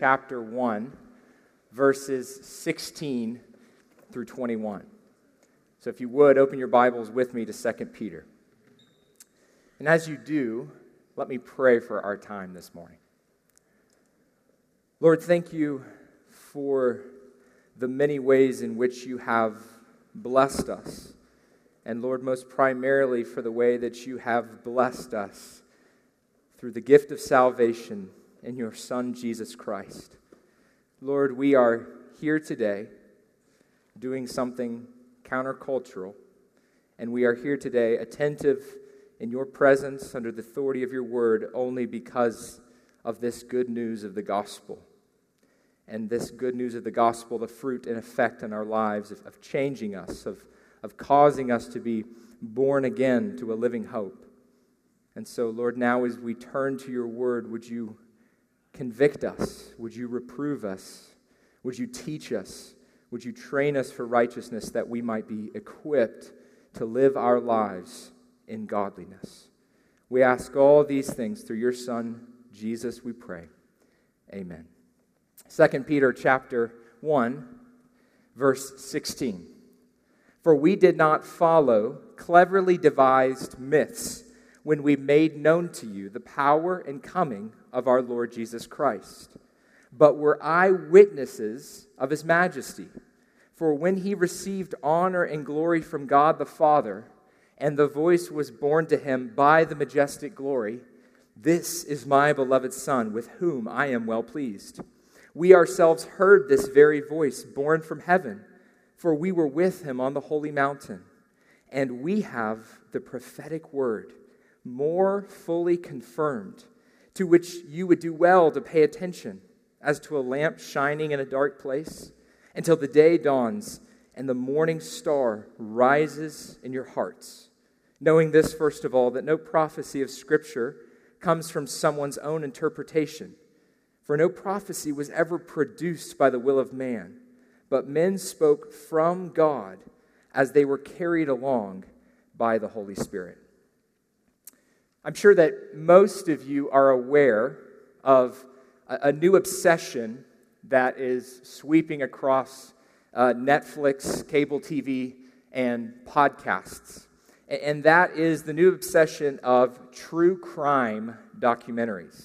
chapter 1, verses 16 through 21. So if you would, open your Bibles with me to 2 Peter. And as you do, let me pray for our time this morning. Lord, thank you for the many ways in which you have blessed us. And Lord, most primarily for the way that you have blessed us through the gift of salvation in your Son, Jesus Christ. Lord, we are here today doing something countercultural, and we are here today attentive in your presence under the authority of your word only because of this good news of the gospel. And this good news of the gospel, the fruit and effect in our lives of changing us, of causing us to be born again to a living hope. And so, Lord, now as we turn to your word, would you convict us? Would you reprove us? Would you teach us? Would you train us for righteousness that we might be equipped to live our lives in godliness? We ask all these things through your Son, Jesus, we pray. Amen. 2 Peter chapter 1, verse 16. For we did not follow cleverly devised myths when we made known to you the power and coming of our Lord Jesus Christ, but were eyewitnesses of his majesty. For when he received honor and glory from God the Father, and the voice was borne to him by the majestic glory, "This is my beloved Son, with whom I am well pleased." We ourselves heard this very voice borne from heaven, for we were with him on the holy mountain. And we have the prophetic word, more fully confirmed, to which you would do well to pay attention, as to a lamp shining in a dark place, until the day dawns and the morning star rises in your hearts. Knowing this, first of all, that no prophecy of Scripture comes from someone's own interpretation. For no prophecy was ever produced by the will of man, but men spoke from God as they were carried along by the Holy Spirit. I'm sure that most of you are aware of a new obsession that is sweeping across Netflix, cable TV, and podcasts. And that is the new obsession of true crime documentaries.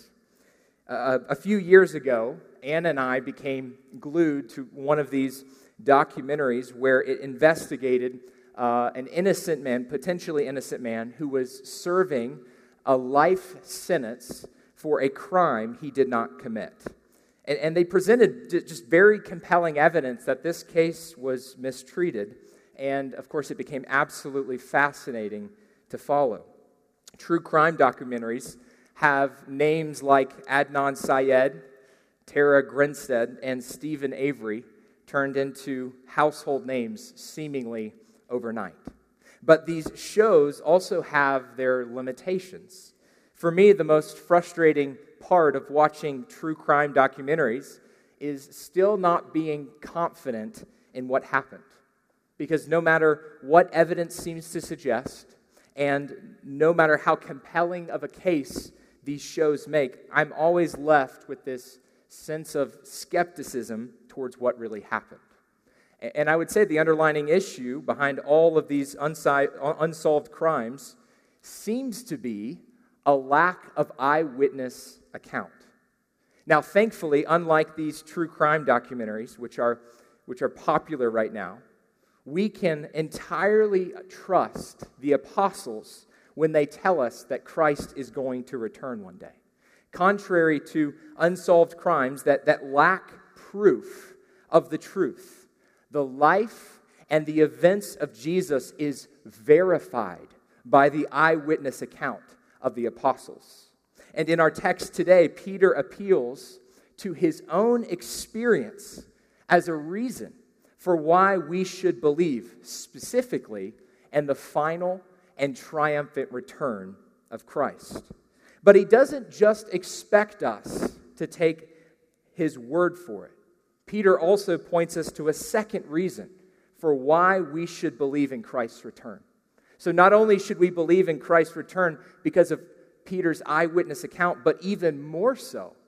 A few years ago, Anna and I became glued to one of these documentaries where it investigated an innocent man, potentially innocent man, who was serving a life sentence for a crime he did not commit. And they presented just very compelling evidence that this case was mistreated. And, of course, it became absolutely fascinating to follow. True crime documentaries have names like Adnan Syed, Tara Grinstead, and Stephen Avery turned into household names seemingly overnight. But these shows also have their limitations. For me, the most frustrating part of watching true crime documentaries is still not being confident in what happened. Because no matter what evidence seems to suggest, and no matter how compelling of a case these shows make, I'm always left with this sense of skepticism towards what really happened. And I would say the underlying issue behind all of these unsolved crimes seems to be a lack of eyewitness account. Now, thankfully, unlike these true crime documentaries, which are popular right now, we can entirely trust the apostles when they tell us that Christ is going to return one day. Contrary to unsolved crimes that lack proof of the truth, the life and the events of Jesus is verified by the eyewitness account of the apostles. And in our text today, Peter appeals to his own experience as a reason for why we should believe specifically in the final and triumphant return of Christ. But he doesn't just expect us to take his word for it. Peter also points us to a second reason for why we should believe in Christ's return. So not only should we believe in Christ's return because of Peter's eyewitness account, but even more so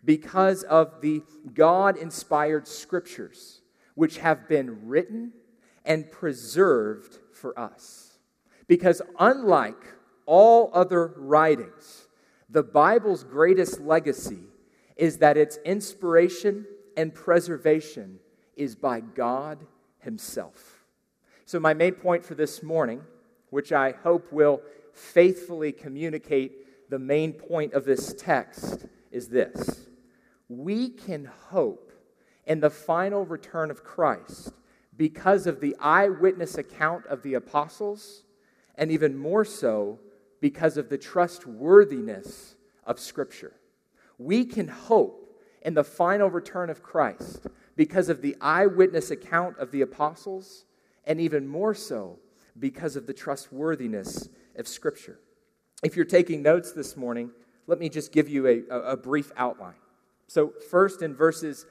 because of the God-inspired scriptures, which have been written and preserved for us. Because unlike all other writings, the Bible's greatest legacy is that its inspiration and preservation is by God Himself. So my main point for this morning, which I hope will faithfully communicate the main point of this text, is this: we can hope in the final return of Christ because of the eyewitness account of the apostles, and even more so because of the trustworthiness of Scripture. We can hope in the final return of Christ because of the eyewitness account of the apostles, and even more so because of the trustworthiness of Scripture. If you're taking notes this morning, let me just give you a brief outline. So first, in verses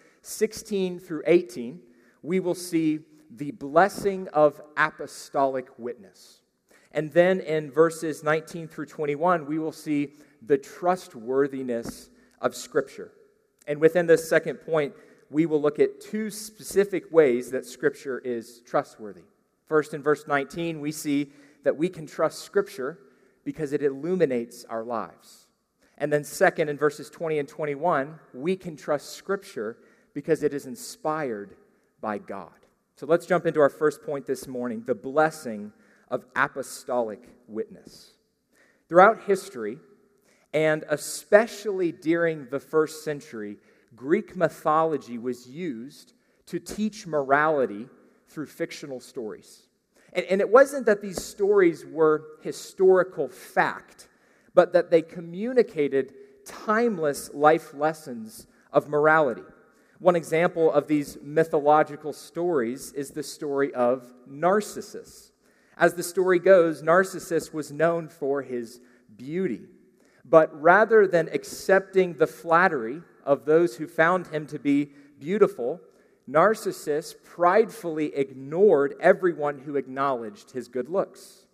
16 through 18, we will see the blessing of apostolic witness. And then in verses 19 through 21, we will see the trustworthiness of Scripture. And within this second point, we will look at two specific ways that Scripture is trustworthy. First, in verse 19, we see that we can trust Scripture because it illuminates our lives. And then second, in verses 20 and 21, we can trust Scripture because it is inspired by God. So let's jump into our first point this morning, the blessing of apostolic witness. Throughout history, and especially during the first century, Greek mythology was used to teach morality through fictional stories. And it wasn't that these stories were historical fact, but that they communicated timeless life lessons of morality. One example of these mythological stories is the story of Narcissus. As the story goes, Narcissus was known for his beauty. But rather than accepting the flattery of those who found him to be beautiful, Narcissus pridefully ignored everyone who acknowledged his good looks.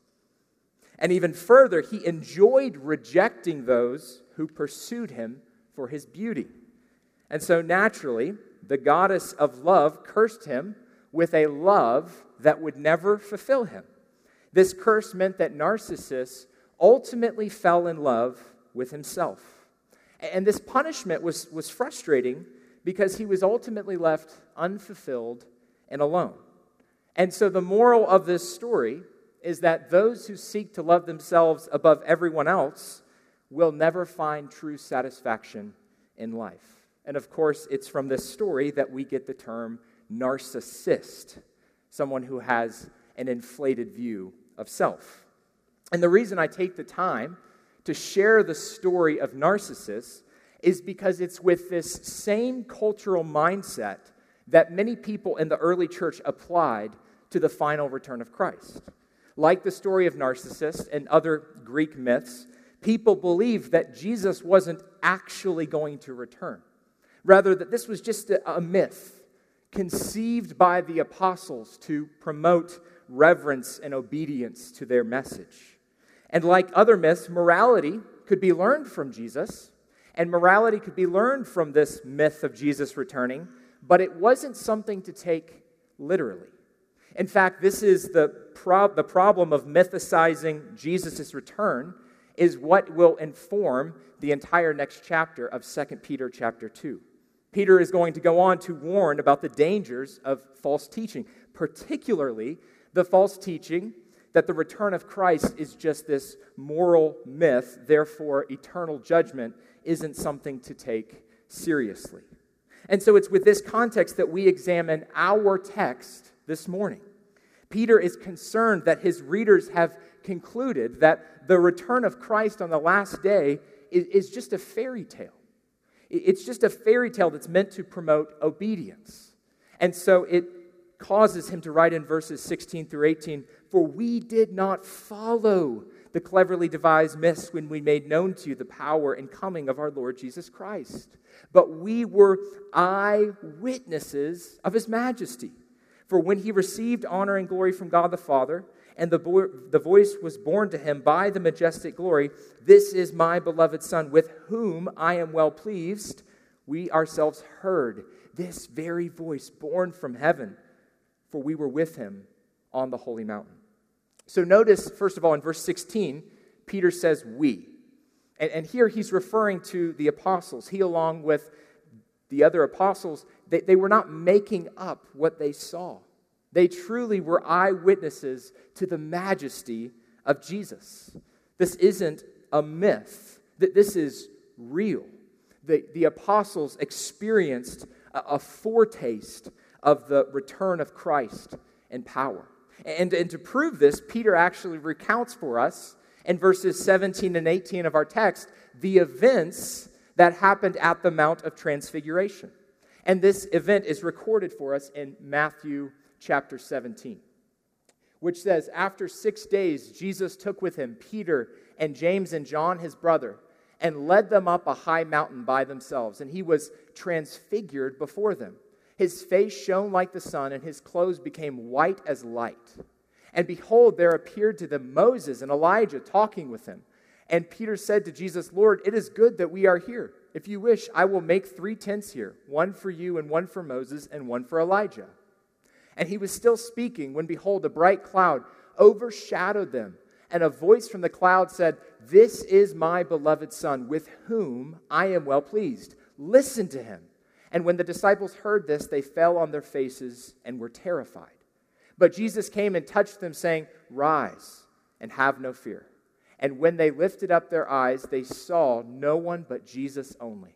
And even further, he enjoyed rejecting those who pursued him for his beauty. And so naturally, the goddess of love cursed him with a love that would never fulfill him. This curse meant that Narcissus ultimately fell in love with himself. And this punishment was frustrating because he was ultimately left unfulfilled and alone. And so the moral of this story is that those who seek to love themselves above everyone else will never find true satisfaction in life. And of course, it's from this story that we get the term narcissist, someone who has an inflated view of self. And the reason I take the time to share the story of Narcissus is because it's with this same cultural mindset that many people in the early church applied to the final return of Christ. Like the story of Narcissus and other Greek myths, people believed that Jesus wasn't actually going to return. Rather, that this was just a myth conceived by the apostles to promote reverence and obedience to their message. And like other myths, morality could be learned from Jesus, and morality could be learned from this myth of Jesus returning, but it wasn't something to take literally. In fact, this is the problem of mythicizing Jesus' return, is what will inform the entire next chapter of 2 Peter chapter 2. Peter is going to go on to warn about the dangers of false teaching, particularly the false teaching that the return of Christ is just this moral myth, therefore eternal judgment isn't something to take seriously. And so it's with this context that we examine our text this morning. Peter is concerned that his readers have concluded that the return of Christ on the last day is just a fairy tale. It's just a fairy tale that's meant to promote obedience. And so it causes him to write in verses 16 through 18, "For we did not follow the cleverly devised myths when we made known to you the power and coming of our Lord Jesus Christ, but we were eyewitnesses of his majesty. For when he received honor and glory from God the Father, and the voice was borne to him by the majestic glory, 'This is my beloved Son, with whom I am well pleased,' we ourselves heard this very voice born from heaven, for we were with him on the holy mountain. So notice, first of all, in verse 16, Peter says we. And here he's referring to the apostles. He, along with the other apostles, they were not making up what they saw. They truly were eyewitnesses to the majesty of Jesus. This isn't a myth. This is real. The apostles experienced a foretaste of the return of Christ in power. And to prove this, Peter actually recounts for us in verses 17 and 18 of our text the events that happened at the Mount of Transfiguration. And this event is recorded for us in Matthew chapter 17, which says, "After 6 days, Jesus took with him Peter and James and John, his brother, and led them up a high mountain by themselves. And he was transfigured before them. His face shone like the sun, and his clothes became white as light. And behold, there appeared to them Moses and Elijah talking with him. And Peter said to Jesus, 'Lord, it is good that we are here. If you wish, I will make 3 tents here, one for you and one for Moses and one for Elijah.' And he was still speaking when, behold, a bright cloud overshadowed them. And a voice from the cloud said, 'This is my beloved Son, with whom I am well pleased. Listen to him.' And when the disciples heard this, they fell on their faces and were terrified. But Jesus came and touched them, saying, 'Rise and have no fear.' And when they lifted up their eyes, they saw no one but Jesus only.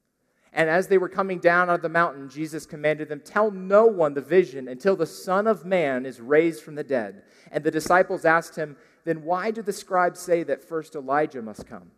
And as they were coming down out of the mountain, Jesus commanded them, 'Tell no one the vision until the Son of Man is raised from the dead.' And the disciples asked him, 'Then why do the scribes say that first Elijah must come?'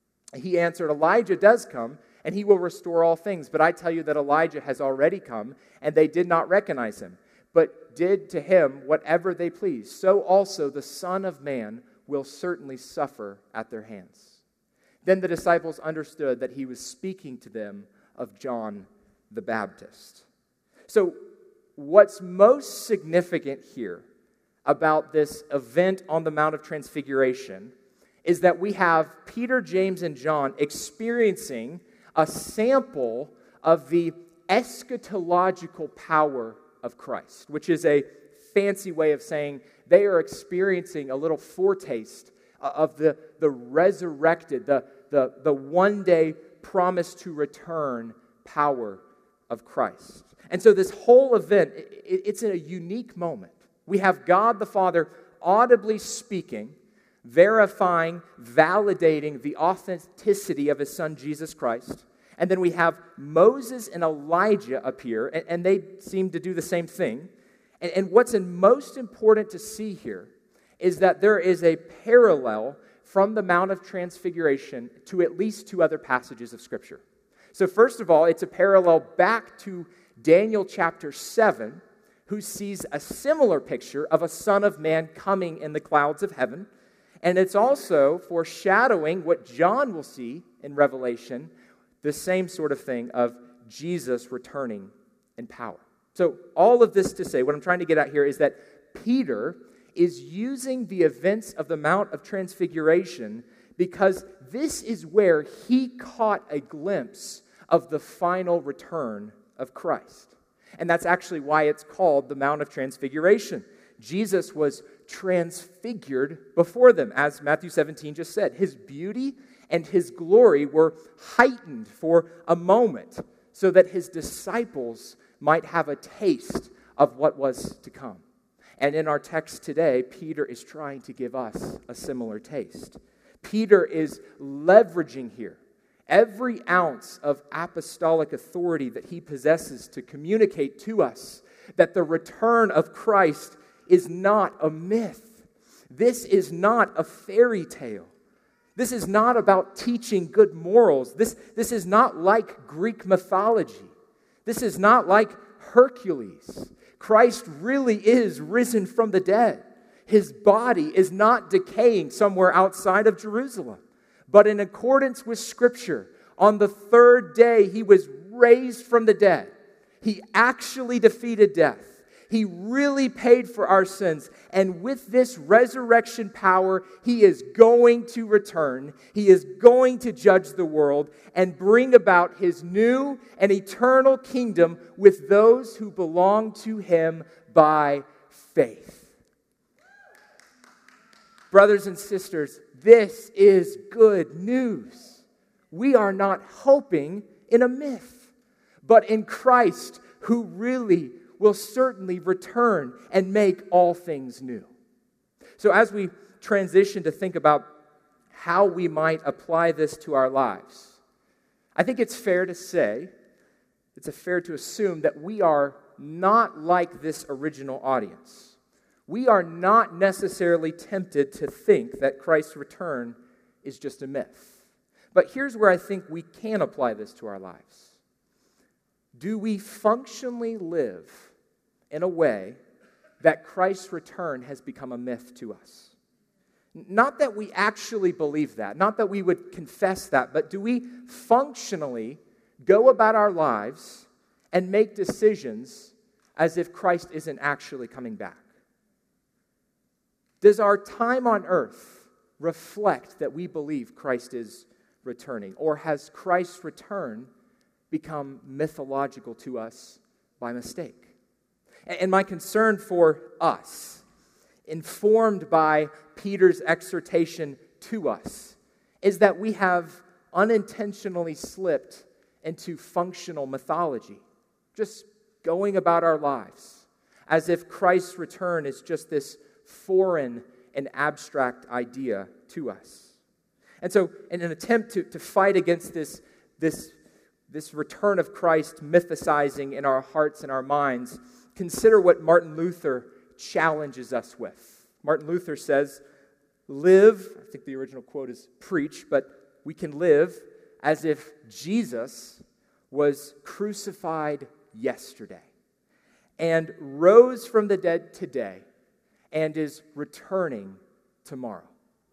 He answered, 'Elijah does come, and he will restore all things. But I tell you that Elijah has already come, and they did not recognize him, but did to him whatever they pleased. So also the Son of Man will certainly suffer at their hands.' Then the disciples understood that he was speaking to them of John the Baptist." So what's most significant here about this event on the Mount of Transfiguration is that we have Peter, James, and John experiencing a sample of the eschatological power of Christ, which is a fancy way of saying they are experiencing a little foretaste of the resurrected, the one-day promise to return power of Christ. And so this whole event, it's a unique moment. We have God the Father audibly speaking, verifying, validating the authenticity of his Son, Jesus Christ. And then we have Moses and Elijah appear, and they seem to do the same thing. And what's most important to see here is that there is a parallel from the Mount of Transfiguration to at least 2 other passages of Scripture. So first of all, it's a parallel back to Daniel chapter 7, who sees a similar picture of a Son of Man coming in the clouds of heaven. And it's also foreshadowing what John will see in Revelation, the same sort of thing of Jesus returning in power. So all of this to say, what I'm trying to get at here is that Peter is using the events of the Mount of Transfiguration because this is where he caught a glimpse of the final return of Christ. And that's actually why it's called the Mount of Transfiguration. Jesus was transfigured before them, as Matthew 17 just said. His beauty and his glory were heightened for a moment so that his disciples might have a taste of what was to come. And in our text today, Peter is trying to give us a similar taste. Peter is leveraging here every ounce of apostolic authority that he possesses to communicate to us that the return of Christ is not a myth. This is not a fairy tale. This is not about teaching good morals. This is not like Greek mythology. This is not like Hercules. Christ really is risen from the dead. His body is not decaying somewhere outside of Jerusalem. But in accordance with Scripture, on the 3rd day, he was raised from the dead. He actually defeated death. He really paid for our sins. And with this resurrection power, He is going to return. He is going to judge the world and bring about His new and eternal kingdom with those who belong to Him by faith. Brothers and sisters, this is good news. We are not hoping in a myth, but in Christ, who really will certainly return and make all things new. So as we transition to think about how we might apply this to our lives, I think it's fair to say, it's fair to assume that we are not like this original audience. We are not necessarily tempted to think that Christ's return is just a myth. But here's where I think we can apply this to our lives. Do we functionally live in a way that Christ's return has become a myth to us? Not that we actually believe that, not that we would confess that, but do we functionally go about our lives and make decisions as if Christ isn't actually coming back? Does our time on earth reflect that we believe Christ is returning? Or has Christ's return become mythological to us by mistake? And my concern for us, informed by Peter's exhortation to us, is that we have unintentionally slipped into functional mythology, just going about our lives as if Christ's return is just this foreign and abstract idea to us. And so in an attempt to fight against this return of Christ mythicizing in our hearts and our minds, consider what Martin Luther challenges us with. Martin Luther says, live, I think the original quote is preach, but we can live as if Jesus was crucified yesterday and rose from the dead today and is returning tomorrow.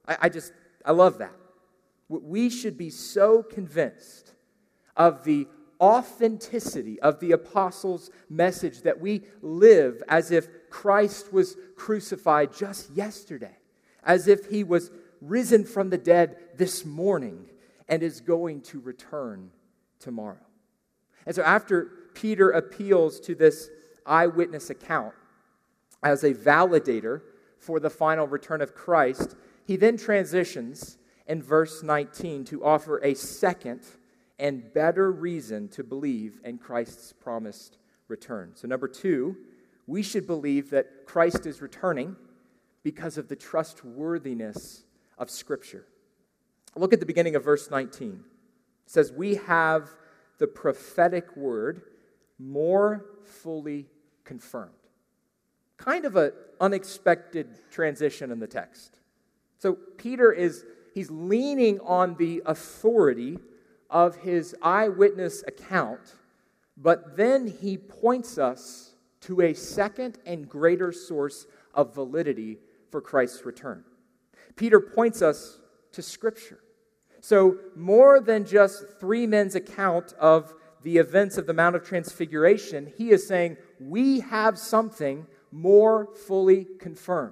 I love that. We should be so convinced of the authenticity of the apostles' message that we live as if Christ was crucified just yesterday, as if He was risen from the dead this morning and is going to return tomorrow. And so after Peter appeals to this eyewitness account as a validator for the final return of Christ, he then transitions in verse 19 to offer a second and better reason to believe in Christ's promised return. So number 2, we should believe that Christ is returning because of the trustworthiness of Scripture. Look at the beginning of verse 19. It says, we have the prophetic word more fully confirmed. Kind of an unexpected transition in the text. So Peter he's leaning on the authority of his eyewitness account, but then he points us to a second and greater source of validity for Christ's return. Peter points us to Scripture. So more than just 3 men's account of the events of the Mount of Transfiguration, he is saying we have something more fully confirmed.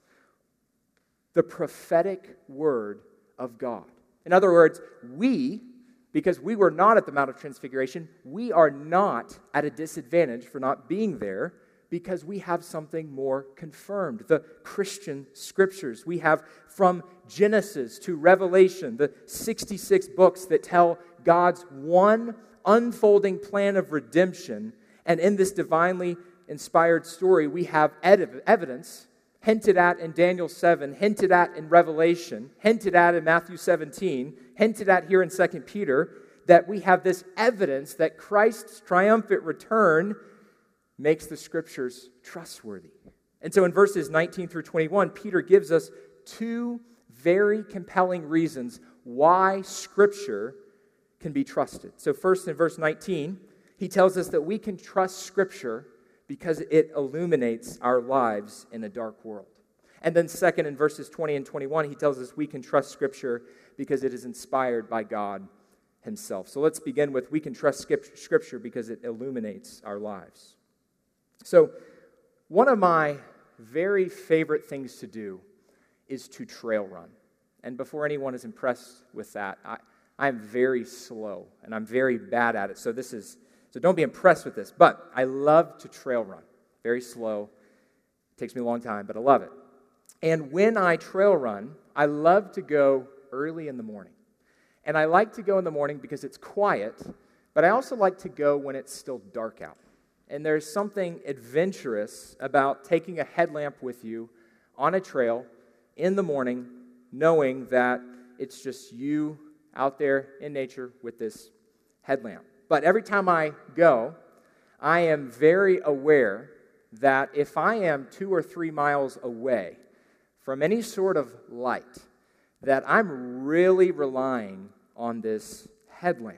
The prophetic word of God. In other words, because we were not at the Mount of Transfiguration, we are not at a disadvantage for not being there because we have something more confirmed. The Christian Scriptures. We have from Genesis to Revelation, the 66 books that tell God's one unfolding plan of redemption. And in this divinely inspired story, we have evidence hinted at in Daniel 7, hinted at in Revelation, hinted at in Matthew 17, hinted at here in 2 Peter, that we have this evidence that Christ's triumphant return makes the Scriptures trustworthy. And so in verses 19 through 21, Peter gives us 2 very compelling reasons why Scripture can be trusted. So first in verse 19, he tells us that we can trust Scripture because it illuminates our lives in a dark world. And then second, in verses 20 and 21, he tells us we can trust Scripture because it is inspired by God Himself. So let's begin with we can trust Scripture because it illuminates our lives. So One of my very favorite things to do is to trail run. And before anyone is impressed with that, I'm very slow and I'm very bad at it. So don't be impressed with this. But I love to trail run. Very slow. Takes me a long time, but I love it. And when I trail run, I love to go early in the morning. And I like to go in the morning because it's quiet, but I also like to go when it's still dark out. And there's something adventurous about taking a headlamp with you on a trail in the morning, knowing that it's just you out there in nature with this headlamp. But every time I go, I am very aware that if I am 2 or 3 miles away from any sort of light, that I'm really relying on this headlamp.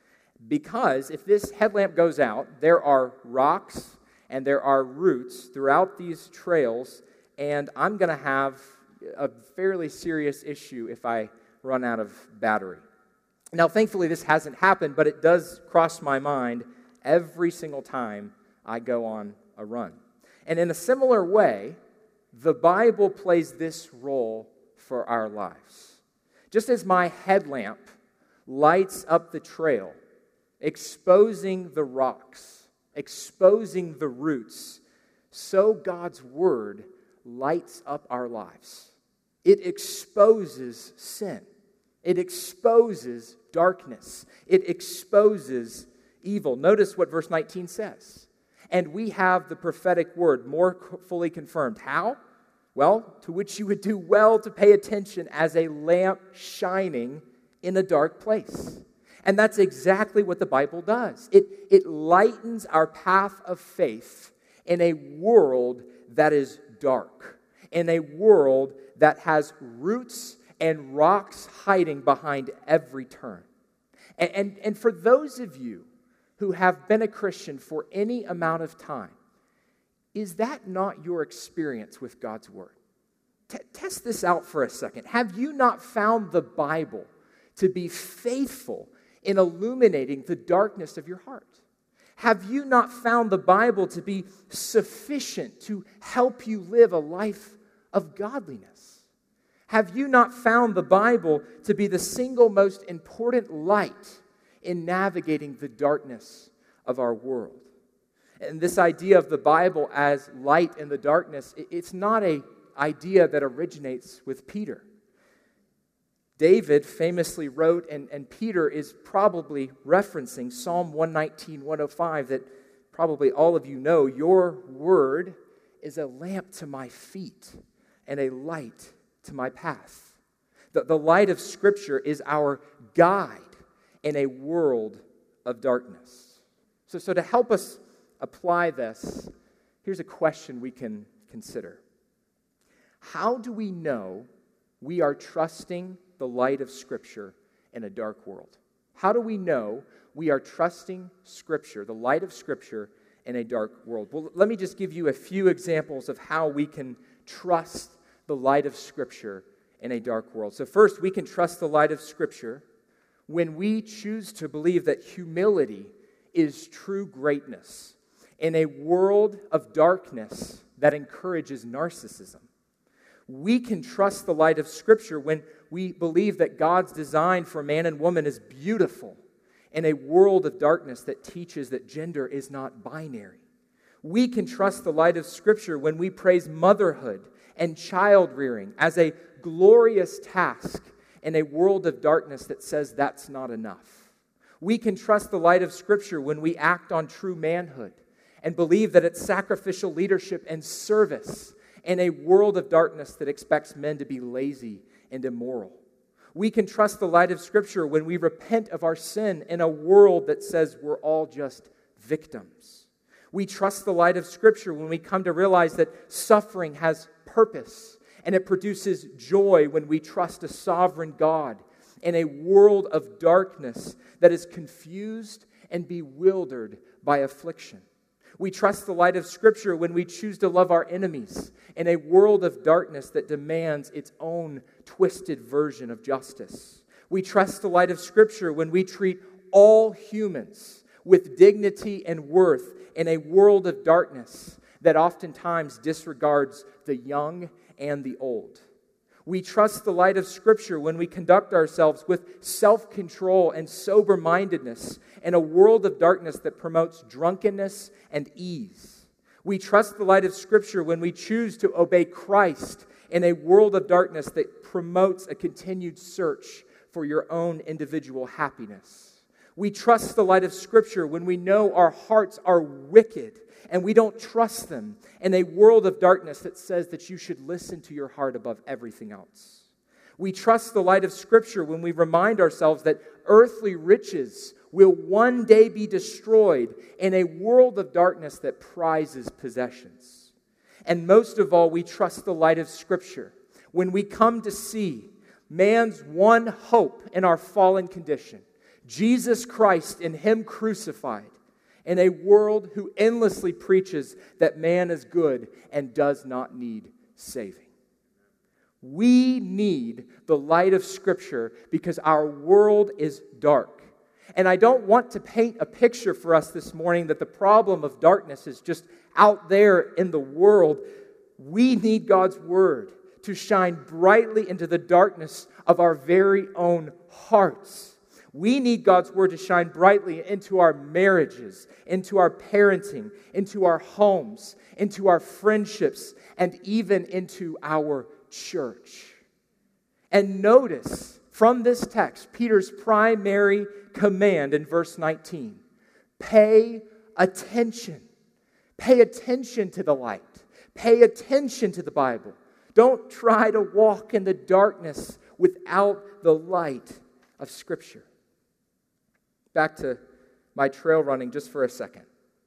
Because if this headlamp goes out, there are rocks and there are roots throughout these trails, and I'm going to have a fairly serious issue if I run out of battery. Now, thankfully, this hasn't happened, but it does cross my mind every single time I go on a run. And in a similar way, the Bible plays this role for our lives. Just as my headlamp lights up the trail, exposing the rocks, exposing the roots, so God's Word lights up our lives. It exposes sin. It exposes darkness. It exposes evil. Notice what verse 19 says. And we have the prophetic word more fully confirmed. How? Well, to which you would do well to pay attention as a lamp shining in a dark place. And that's exactly what the Bible does. It lightens our path of faith in a world that is dark, in a world that has roots and rocks hiding behind every turn. And for those of you who have been a Christian for any amount of time, is that not your experience with God's Word? Test this out for a second. Have you not found the Bible to be faithful in illuminating the darkness of your heart? Have you not found the Bible to be sufficient to help you live a life of godliness? Have you not found the Bible to be the single most important light in navigating the darkness of our world? And this idea of the Bible as light in the darkness, it's not an idea that originates with Peter. David famously wrote, and Peter is probably referencing Psalm 119, 105, that probably all of you know, your word is a lamp to my feet and a light to my path. The light of Scripture is our guide in a world of darkness. So to help us apply this, here's a question we can consider. How do we know we are trusting the light of Scripture in a dark world? How do we know we are trusting Scripture, the light of Scripture, in a dark world? Well, let me just give you a few examples of how we can trust the light of Scripture in a dark world. So first, we can trust the light of Scripture when we choose to believe that humility is true greatness in a world of darkness that encourages narcissism. We can trust the light of Scripture when we believe that God's design for man and woman is beautiful in a world of darkness that teaches that gender is not binary. We can trust the light of Scripture when we praise motherhood and child rearing as a glorious task in a world of darkness that says that's not enough. We can trust the light of Scripture when we act on true manhood and believe that it's sacrificial leadership and service in a world of darkness that expects men to be lazy and immoral. We can trust the light of Scripture when we repent of our sin in a world that says we're all just victims. We trust the light of Scripture when we come to realize that suffering has purpose and it produces joy when we trust a sovereign God in a world of darkness that is confused and bewildered by affliction. We trust the light of Scripture when we choose to love our enemies in a world of darkness that demands its own twisted version of justice. We trust the light of Scripture when we treat all humans with dignity and worth in a world of darkness that oftentimes disregards the young and the old. We trust the light of Scripture when we conduct ourselves with self-control and sober-mindedness in a world of darkness that promotes drunkenness and ease. We trust the light of Scripture when we choose to obey Christ in a world of darkness that promotes a continued search for your own individual happiness. We trust the light of Scripture when we know our hearts are wicked and we don't trust them in a world of darkness that says that you should listen to your heart above everything else. We trust the light of Scripture when we remind ourselves that earthly riches will one day be destroyed in a world of darkness that prizes possessions. And most of all, we trust the light of Scripture when we come to see man's one hope in our fallen condition, Jesus Christ and Him crucified, in a world who endlessly preaches that man is good and does not need saving. We need the light of Scripture because our world is dark. And I don't want to paint a picture for us this morning that the problem of darkness is just out there in the world. We need God's Word to shine brightly into the darkness of our very own hearts. We need God's Word to shine brightly into our marriages, into our parenting, into our homes, into our friendships, and even into our church. And notice from this text, Peter's primary command in verse 19. Pay attention. Pay attention to the light. Pay attention to the Bible. Don't try to walk in the darkness without the light of Scripture. Back to my trail running just for a second.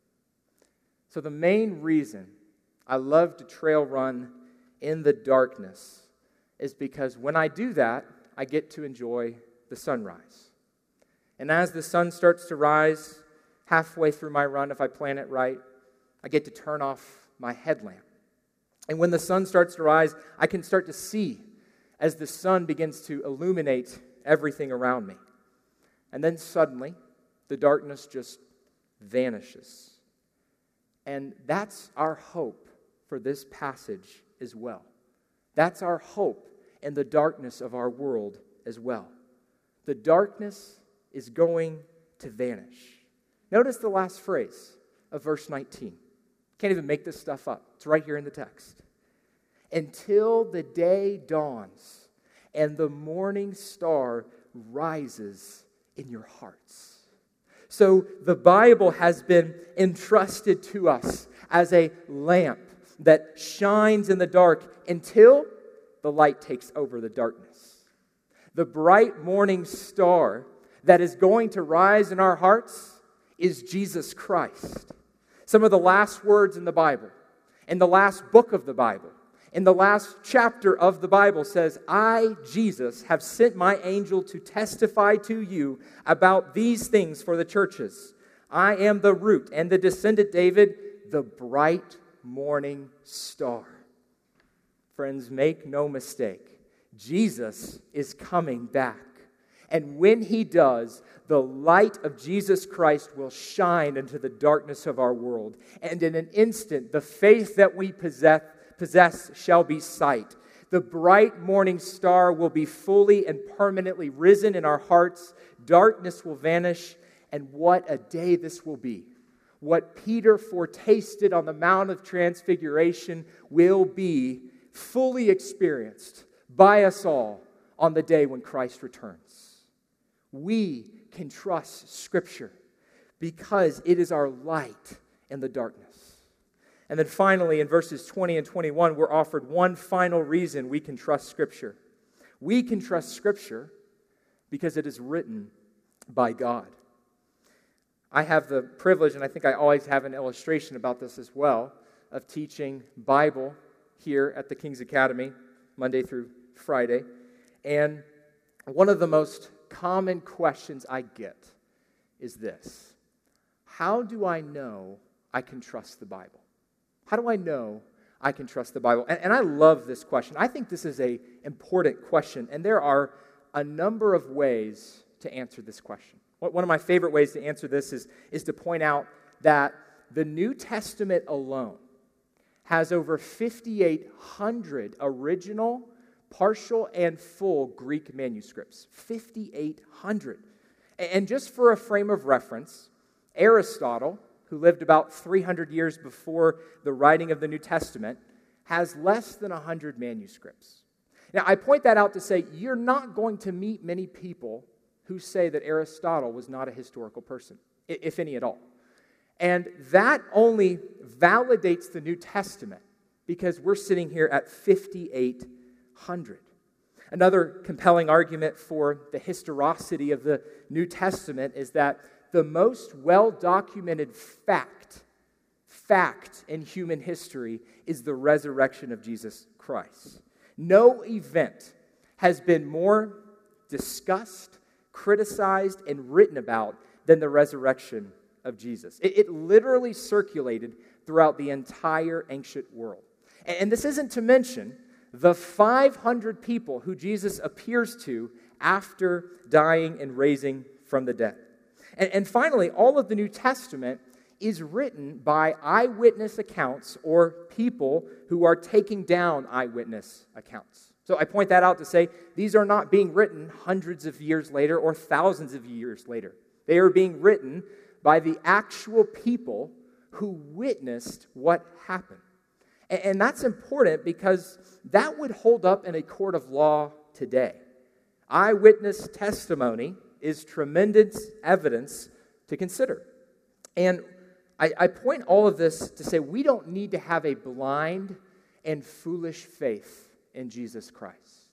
So the main reason I love to trail run in the darkness is because when I do that, I get to enjoy the sunrise. And as the sun starts to rise, halfway through my run, if I plan it right, I get to turn off my headlamp. And when the sun starts to rise, I can start to see as the sun begins to illuminate everything around me. And then suddenly, the darkness just vanishes. And that's our hope for this passage as well. That's our hope in the darkness of our world as well. The darkness is going to vanish. Notice the last phrase of verse 19. Can't even make this stuff up. It's right here in the text. Until the day dawns and the morning star rises in your hearts. So the Bible has been entrusted to us as a lamp that shines in the dark until the light takes over the darkness. The bright morning star that is going to rise in our hearts is Jesus Christ. Some of the last words in the Bible, in the last book of the Bible, in the last chapter of the Bible says, I, Jesus, have sent my angel to testify to you about these things for the churches. I am the root and the descendant David, the bright morning star. Friends, make no mistake, Jesus is coming back. And when He does, the light of Jesus Christ will shine into the darkness of our world. And in an instant, the faith that we possess shall be sight. The bright morning star will be fully and permanently risen in our hearts. Darkness will vanish. And what a day this will be. What Peter foretasted on the Mount of Transfiguration will be fully experienced by us all on the day when Christ returns. We can trust Scripture because it is our light in the darkness. And then finally, in verses 20 and 21, we're offered one final reason we can trust Scripture. We can trust Scripture because it is written by God. I have the privilege, and I think I always have an illustration about this as well, of teaching Bible here at the King's Academy, Monday through Friday. And one of the most common questions I get is this: how do I know I can trust the Bible? How do I know I can trust the Bible? And I love this question. I think this is an important question, and there are a number of ways to answer this question. One of my favorite ways to answer this is to point out that the New Testament alone has over 5,800 original, partial, and full Greek manuscripts. 5,800. And just for a frame of reference, Aristotle, who lived about 300 years before the writing of the New Testament, has less than 100 manuscripts. Now, I point that out to say you're not going to meet many people who say that Aristotle was not a historical person, if any at all. And that only validates the New Testament because we're sitting here at 5,800. Another compelling argument for the historicity of the New Testament is that the most well-documented fact in human history is the resurrection of Jesus Christ. No event has been more discussed, criticized, and written about than the resurrection of Jesus. It literally circulated throughout the entire ancient world. And this isn't to mention the 500 people who Jesus appears to after dying and raising from the dead. And finally, all of the New Testament is written by eyewitness accounts or people who are taking down eyewitness accounts. So I point that out to say these are not being written hundreds of years later or thousands of years later. They are being written by the actual people who witnessed what happened. And that's important because that would hold up in a court of law today. Eyewitness testimony is tremendous evidence to consider. And I point all of this to say we don't need to have a blind and foolish faith in Jesus Christ.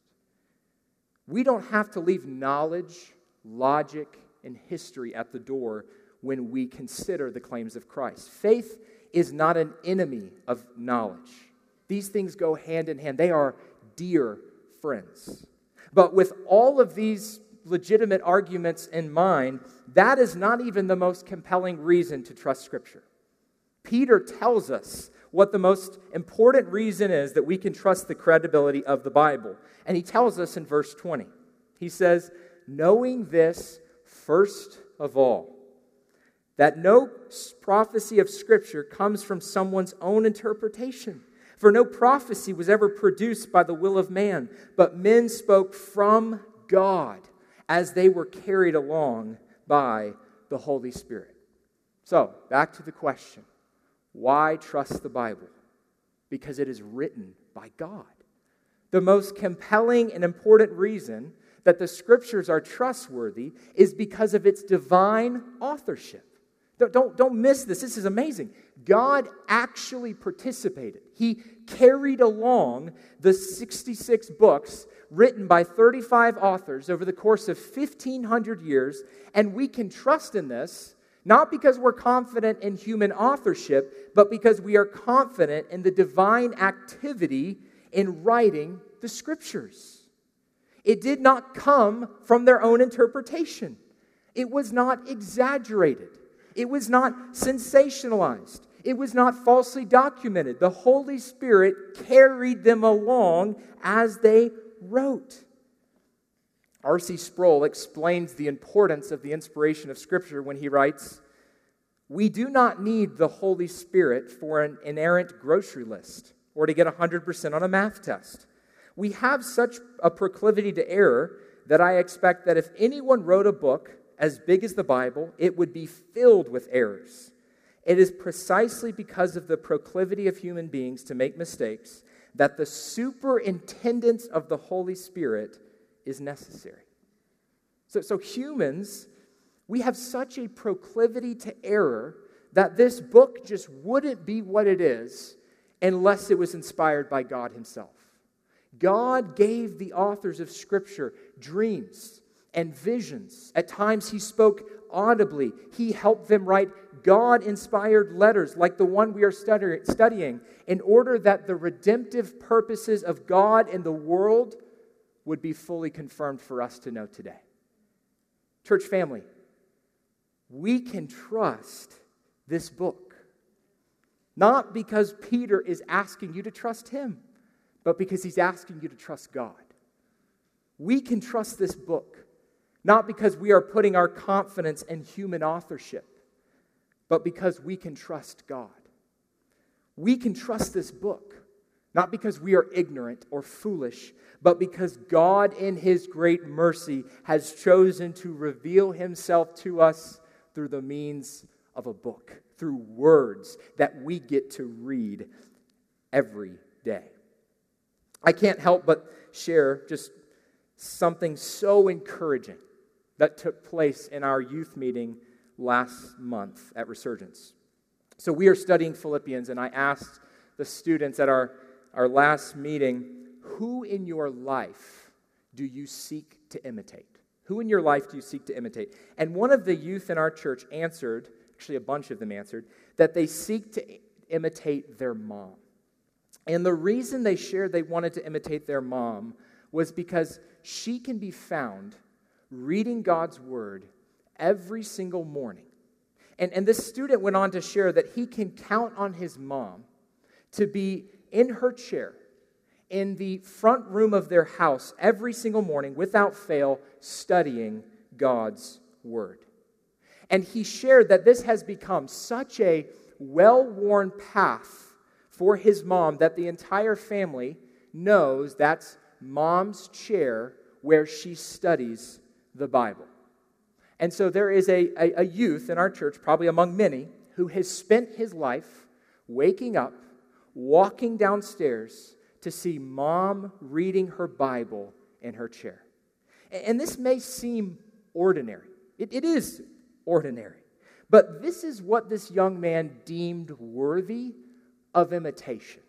We don't have to leave knowledge, logic, and history at the door when we consider the claims of Christ. Faith is not an enemy of knowledge. These things go hand in hand. They are dear friends. But with all of these legitimate arguments in mind, that is not even the most compelling reason to trust Scripture. Peter tells us what the most important reason is that we can trust the credibility of the Bible. And he tells us in verse 20. He says, knowing this first of all, that no prophecy of Scripture comes from someone's own interpretation. For no prophecy was ever produced by the will of man, but men spoke from God as they were carried along by the Holy Spirit. So, back to the question. Why trust the Bible? Because it is written by God. The most compelling and important reason that the Scriptures are trustworthy is because of its divine authorship. Don't miss this. This is amazing. God actually participated. He carried along the 66 books written by 35 authors over the course of 1,500 years, and we can trust in this, not because we're confident in human authorship, but because we are confident in the divine activity in writing the Scriptures. It did not come from their own interpretation. It was not exaggerated. It was not sensationalized. It was not falsely documented. The Holy Spirit carried them along as they wrote. R.C. Sproul explains the importance of the inspiration of Scripture when he writes, "We do not need the Holy Spirit for an inerrant grocery list or to get 100% on a math test. We have such a proclivity to error that I expect that if anyone wrote a book as big as the Bible, it would be filled with errors. It is precisely because of the proclivity of human beings to make mistakes that the superintendence of the Holy Spirit is necessary." So humans, we have such a proclivity to error that this book just wouldn't be what it is unless it was inspired by God Himself. God gave the authors of Scripture dreams and visions. At times He spoke audibly. He helped them write God-inspired letters like the one we are studying in order that the redemptive purposes of God in the world would be fully confirmed for us to know today. Church family, we can trust this book. Not because Peter is asking you to trust him, but because he's asking you to trust God. We can trust this book, not because we are putting our confidence in human authorship, but because we can trust God. we can trust this book, not because we are ignorant or foolish, but because God in His great mercy has chosen to reveal Himself to us through the means of a book, through words that we get to read every day. I can't help but share just something so encouraging that took place in our youth meeting last month at Resurgence. So we are studying Philippians, and I asked the students at our last meeting, who in your life do you seek to imitate? Who in your life do you seek to imitate? And one of the youth in our church answered, actually a bunch of them answered, that they seek to imitate their mom. And the reason they shared they wanted to imitate their mom was because she can be found reading God's Word every single morning. And this student went on to share that he can count on his mom to be in her chair in the front room of their house every single morning without fail studying God's Word. And he shared that this has become such a well-worn path for his mom that the entire family knows that's mom's chair where she studies the Bible. And so there is a youth in our church, probably among many, who has spent his life waking up, walking downstairs to see mom reading her Bible in her chair. And this may seem ordinary. It is ordinary. But this is what this young man deemed worthy of imitation.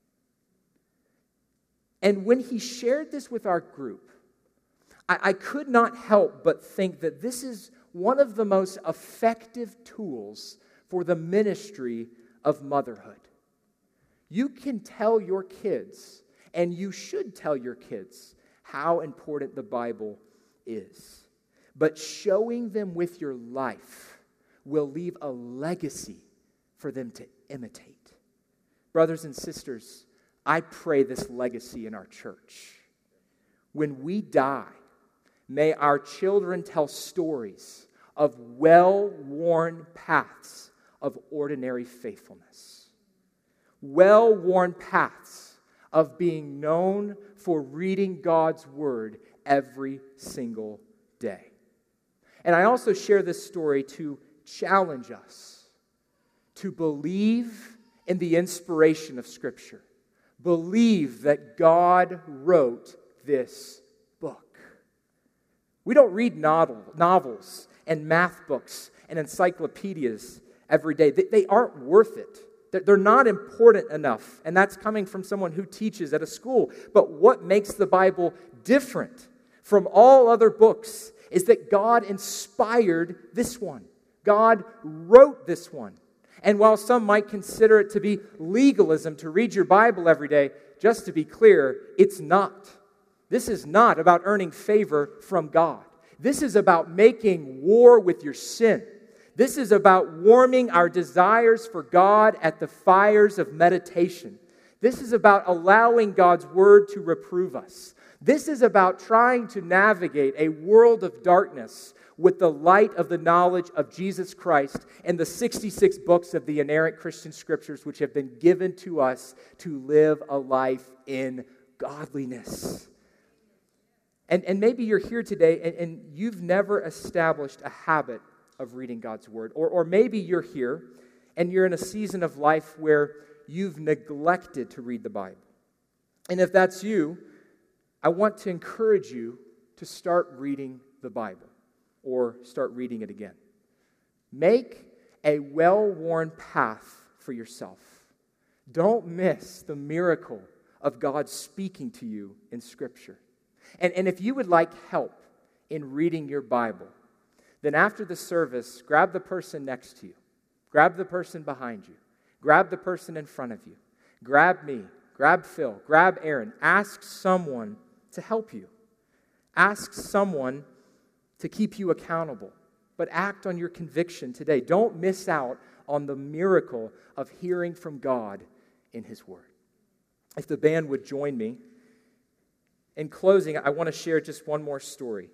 And when he shared this with our group, I could not help but think that this is one of the most effective tools for the ministry of motherhood. You can tell your kids, and you should tell your kids, how important the Bible is. But showing them with your life will leave a legacy for them to imitate. Brothers and sisters, I pray this legacy in our church. When we die, may our children tell stories of well-worn paths of ordinary faithfulness. Well-worn paths of being known for reading God's Word every single day. And I also share this story to challenge us to believe in the inspiration of Scripture. Believe that God wrote this book. We don't read novels and math books and encyclopedias every day. They aren't worth it. They're not important enough. And that's coming from someone who teaches at a school. But what makes the Bible different from all other books is that God inspired this one. God wrote this one. And while some might consider it to be legalism to read your Bible every day, just to be clear, it's not. This is not about earning favor from God. This is about making war with your sin. This is about warming our desires for God at the fires of meditation. This is about allowing God's Word to reprove us. This is about trying to navigate a world of darkness with the light of the knowledge of Jesus Christ and the 66 books of the inerrant Christian Scriptures which have been given to us to live a life in godliness. And maybe you're here today and you've never established a habit of reading God's Word. Or maybe you're here and you're in a season of life where you've neglected to read the Bible. And if that's you, I want to encourage you to start reading the Bible or start reading it again. Make a well-worn path for yourself. Don't miss the miracle of God speaking to you in Scripture. And if you would like help in reading your Bible, then after the service, grab the person next to you. Grab the person behind you. Grab the person in front of you. Grab me. Grab Phil. Grab Aaron. Ask someone to help you. Ask someone to keep you accountable. But act on your conviction today. Don't miss out on the miracle of hearing from God in His Word. If the band would join me. In closing, I want to share just one more story.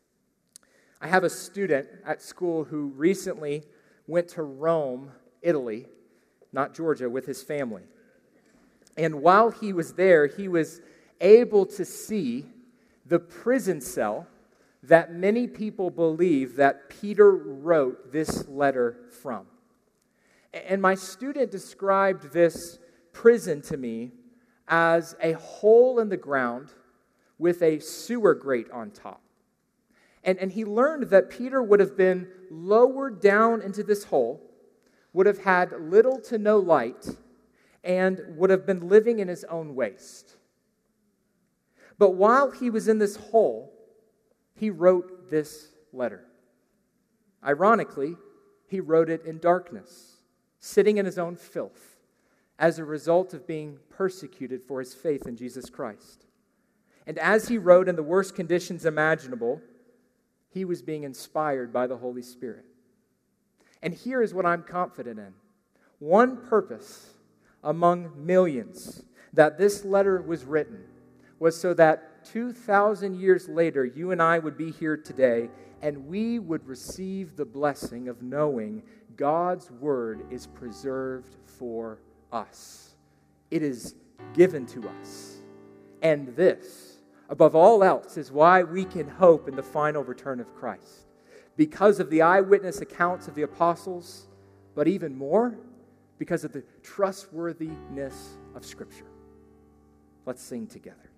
I have a student at school who recently went to Rome, Italy, not Georgia, with his family. And while he was there, he was able to see the prison cell that many people believe that Peter wrote this letter from. And my student described this prison to me as a hole in the ground with a sewer grate on top. And he learned that Peter would have been lowered down into this hole, would have had little to no light, and would have been living in his own waste. But while he was in this hole, he wrote this letter. Ironically, he wrote it in darkness, sitting in his own filth, as a result of being persecuted for his faith in Jesus Christ. And as he wrote in the worst conditions imaginable, he was being inspired by the Holy Spirit. And here is what I'm confident in. One purpose among millions that this letter was written was so that 2,000 years later, you and I would be here today, and we would receive the blessing of knowing God's word is preserved for us. It is given to us. And this, above all else, is why we can hope in the final return of Christ. Because of the eyewitness accounts of the apostles, but even more, because of the trustworthiness of Scripture. Let's sing together.